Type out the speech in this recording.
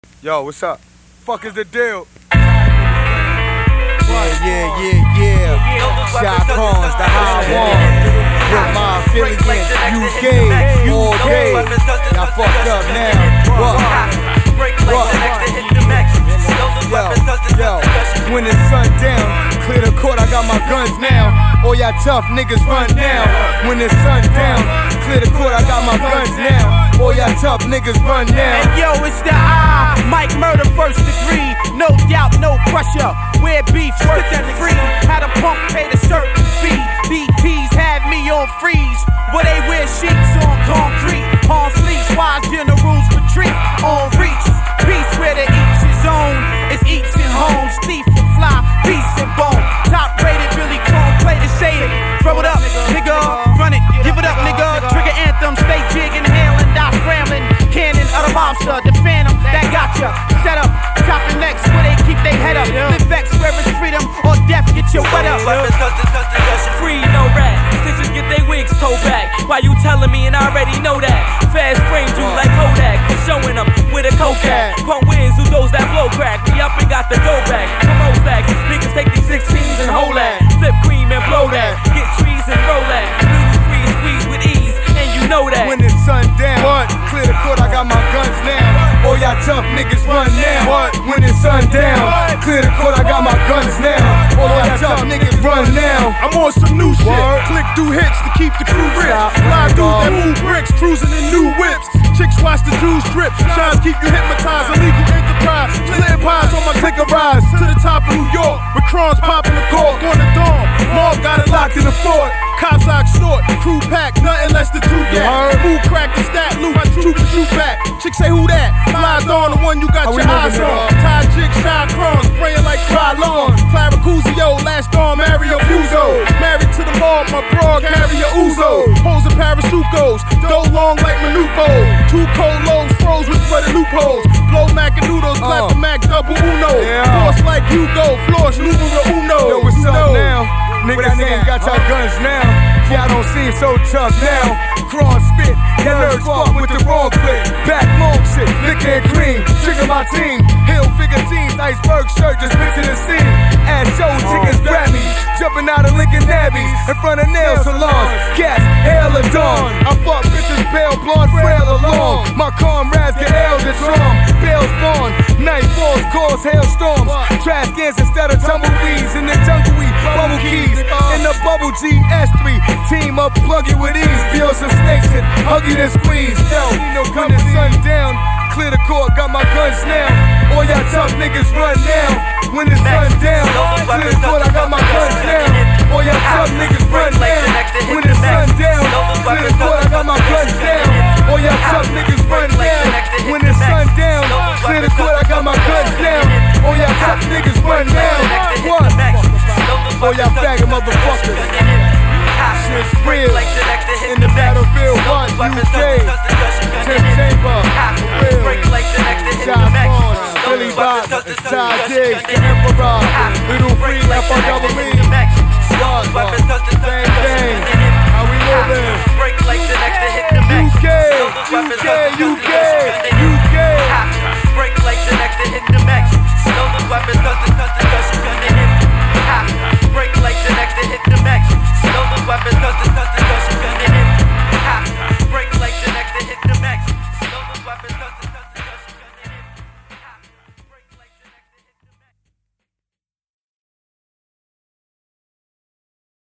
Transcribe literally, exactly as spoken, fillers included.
Yo, what's up? Fuck is the deal? Yeah, yeah, yeah, yeah. Shot Cons, the high one. With my affiliates, U K, all day. Y'all fucked up now. What? What? Yo, yo. When the sun down, clear the court, I got my guns now. All y'all tough niggas run now. When the sun down, clear the court, I got my guns now. All y'all tough niggas run now. And yo, it's the I, Mike Murder first degree. No doubt, no pressure. Where beef, work and free. Had a pump, pay the certain fee. B Ps had me on freeze. Where they wear sheets on concrete. On sleeves, wise generals retreat. On reach, peace where the each is own. It's each and homes, thief and fly, peace and bone. Top rated, Billy Cone, play the shaded. Throw it up, nigga, run it, give it up, nigga. Trigger anthem, stay jigging, hailing, die scrambling. Cannon of the monster, the phantom that got ya. Set up, chopping necks where they keep their head up. Live vex where it's freedom or death, get your wet up. Free, no rat. Stitches get they wigs towed back. Why you telling me and I already know that? Fast framed you like Kodak for showing them with a coke at. Punk wins who those that blow crack. We up and got the go back. Promo stacks, niggas take these sixteens and hold that. Flip cream and blow that. Get trees and roll that. Little free squeeze with ease, and you know that. When the sun down, what? Clear the court, I got my guns now. All y'all tough niggas run now. What? When the sun down, clear the court, I got my guns now. All y'all tough niggas run now. I'm on some new shit. Word. Click through hits to keep the crew rich. Fly dudes that move bricks, cruising in new whips. Chicks watch the Jews drip. Shines keep you hypnotized. Illegal enterprise. Clear pies on my clicker rise to the top of New York. With crons popping the cork on the dawn. Mob got it locked in the fort. Cops I extort, crew pack, nothing less than two gas. Move crack the stat, loot, my troop and shoot back. Chicks say who that? Fly on the one you got your eyes on. Tie jig, shy crumbs, spraying like dry lawn. Clara Cusio, last dawn, Mario Puzo. Married to the mall, my broad carry a Uzo. Hoes and parasucos, dough long like Manupo. Two cold loaves froze with flooded loopholes. Blow mac and noodles, clap the Mac double Uno. Force like Hugo, floors numero uno. Yo, what's up now? Niggas ain't got y'all guns now. Y'all don't seem so tough now. Cross spit, y'all nerds fuck with the wrong clip. Back long shit, liquor and cream. Trigger my team, hill figure teams. Iceberg shirt, just mixing the scene. Ass show, chickens grab me. Jumping out of Lincoln Nabbies in front of nail salons. Cats, hail of dawn. I fuck bitches, pale, blonde, frail along. My comrades get held and strong. Bales born, night falls, cause hailstorms. Trash cans instead of tumbleweeds. In the jungle we bubble keys. In the bubble G S three. Team up, plug it with ease. Feel some snakes and hug it and squeeze. Yo, when the sun down, clear the court, got my guns now. All y'all tough niggas run now. When the sun down, clear the court, I got my guns now. All y'all tough niggas run now. When the sun down, clear the court, I got my guns now. All y'all tough niggas run now. When the sun down, clear the court, I got my guns now. All y'all tough niggas run now. What? All y'all faggot motherfuckers. Shit's real. In the battlefield, one, U K. Tim Chamber, real. Shot Cons, Billy Bob, Ty Diggs, the Emperor. Little Free, F R double E.